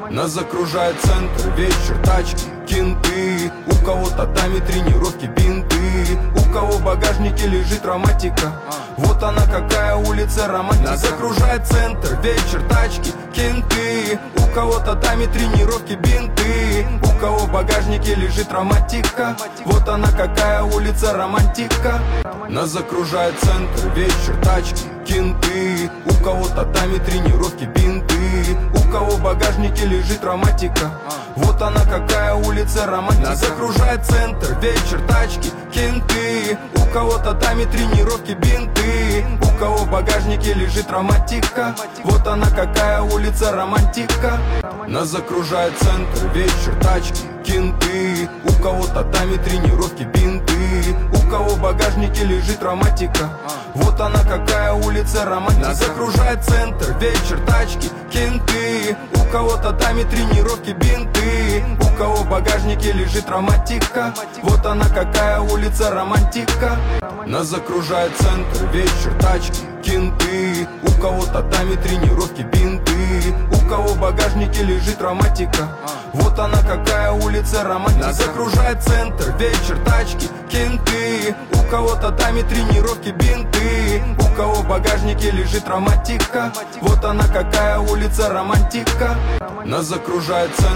Нас закружает центр, вечер, тачки, кенты. У кого татами, тренировки, бинты. У кого в багажнике лежит романтика. Вот она какая улица романтика. Нас закружает центр, вечер, тачки, кенты. У кого татами, тренировки, бинты. У кого в багажнике лежит романтика. Вот она какая улица романтика. Нас закружает центр, вечер, тачки, кенты. У кого татами, тренировки, бинты. У кого в багажнике лежит романтика. Вот она какая улица романтика. Нас закружает центр, вечер, тачки, кенты. У кого татами, тренировки, бинты. У кого в багажнике лежит романтика. Вот она какая улица романтика. Нас закружает центр, вечер, тачки, кенты. У кого татами, тренировки, бинты. У кого в багажнике лежит романтика. Вот она какая улица романтика. Нас закружает центр, вечер, тачки, кенты. У кого татами, тренировки, бинты. У кого в багажнике лежит романтика. Вот она какая улица романтика. Нас закружает центр, вечер, тачки, кенты. У кого татами, тренировки, бинты. У кого в багажнике лежит романтика. Вот она какая улица романтика. Нас закружает центр, вечер, тачки, кенты. У кого татами, тренировки, бинты. У кого в багажнике лежит романтика. Вот она какая улица романтика. Нас закружает центр.